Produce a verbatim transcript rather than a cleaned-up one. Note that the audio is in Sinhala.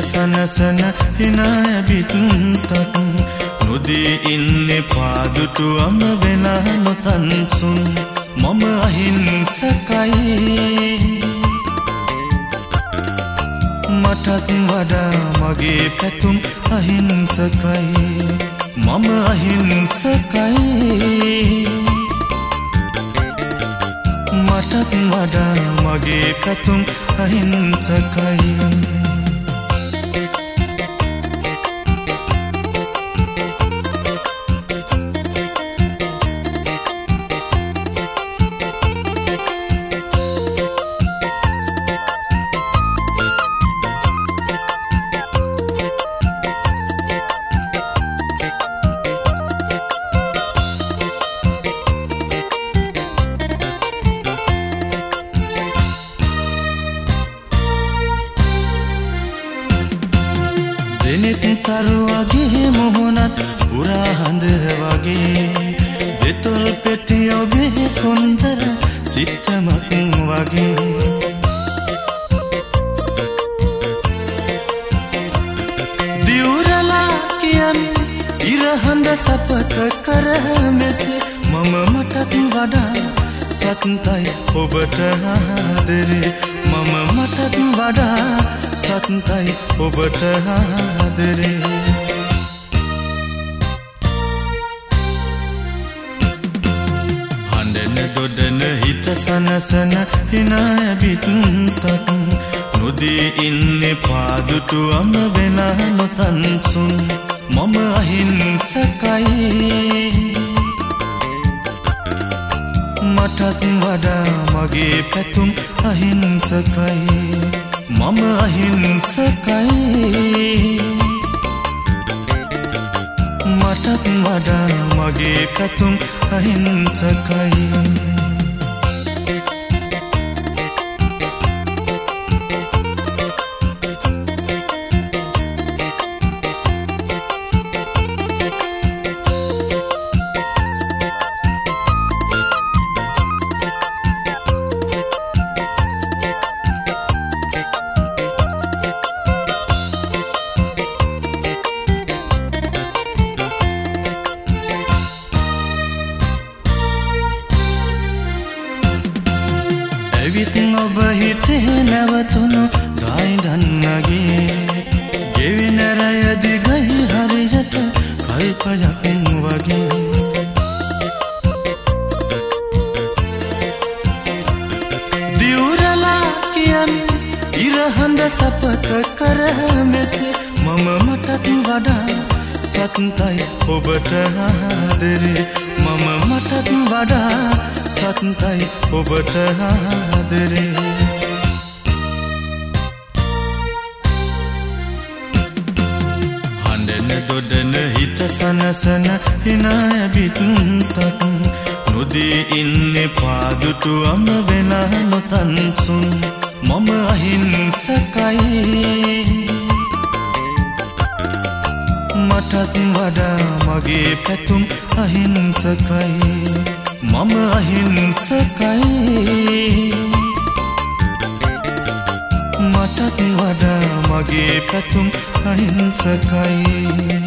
සනසන හිනායබිත්තත් නොදී ඉන්නේ පාදුටුවම වෙලා නොසන්සුන් මම අහිංසකයි මටත් වඩා මගේ පැතුම් අහිංසකයි මම අහිංසකයි මටත් වඩා මගේ පැතුම් අහිංසකයි දෙනෙත් තරුවගේ මොහොනත් පුරා හඳ වගේ දෙතොල් පෙටි ඔබේ සුන්දර සිත්තමක් වගේ දිවුරලා කියමි ඉරහඳ සපත කර මෙසේ මම මටත් වඩා සත්තයි ඔබට ආදරේ මම මටත් වඩා සත්තයි ඔබට ආදරේ හඬන දොඩන හිත සනසන හිනායබිත්තත් නොදී ඉන්නේ පාදුටුවම වෙලා නොසන්සුන් මම අහිංසකයි මටත් වඩා මගේ පැතුම් අහිංසකයි මම අහිංසකයි මටත් වඩා මගේ පැතුම් අහිංසකයි ඇවිත් ඔබ හිතේ නැවතුණු ගායිදන්නගේ ගෙවින රය දිගයි හරියට කල්පයක් වගේ දිවුරලා කියමි ඉරහඳ සපත කර මෙසේ මම මටත් වඩා සත්තයි ඔබට ආදරේ මම මටත් වඩා සත්තයි ඔබට ආදරේ හඬන දොඩන හිත සනසන හිනායබිත්තත් නොදී ඉන්නේ පාදුටුවම වෙලා නොසන්සුන් මම අහිංසකයි මටත් වඩා මගේ පැතුම් අහිංසකයි මම අහිංසකයි මටත් වඩා මගේ පැතුම් අහිංසකයි